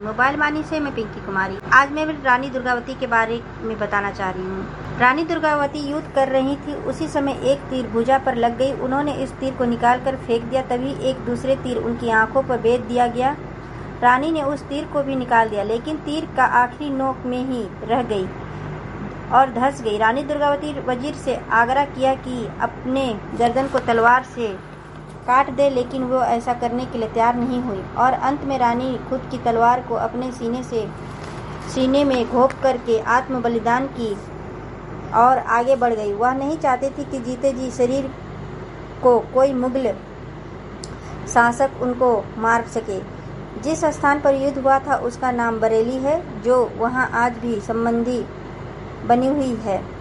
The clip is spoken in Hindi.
मोबाइल वाणी से मैं पिंकी कुमारी। आज मैं रानी दुर्गावती के बारे में बताना चाह रही हूँ। रानी दुर्गावती युद्ध कर रही थी, उसी समय एक तीर भुजा पर लग गई। उन्होंने इस तीर को निकालकर फेंक दिया, तभी एक दूसरे तीर उनकी आंखों पर बेध दिया गया। रानी ने उस तीर को भी निकाल दिया, लेकिन तीर का आखिरी नोक में ही रह गई और धंस गई। रानी दुर्गावती वजीर से आग्रह किया कि अपने गर्दन को तलवार से काट दे, लेकिन वो ऐसा करने के लिए तैयार नहीं हुई और अंत में रानी खुद की तलवार को अपने सीने में घोंप करके आत्म बलिदान की और आगे बढ़ गई। वह नहीं चाहती थी कि जीते जी शरीर को कोई मुगल शासक उनको मार सके। जिस स्थान पर युद्ध हुआ था उसका नाम बरेली है, जो वहां आज भी संबंधी बनी हुई है।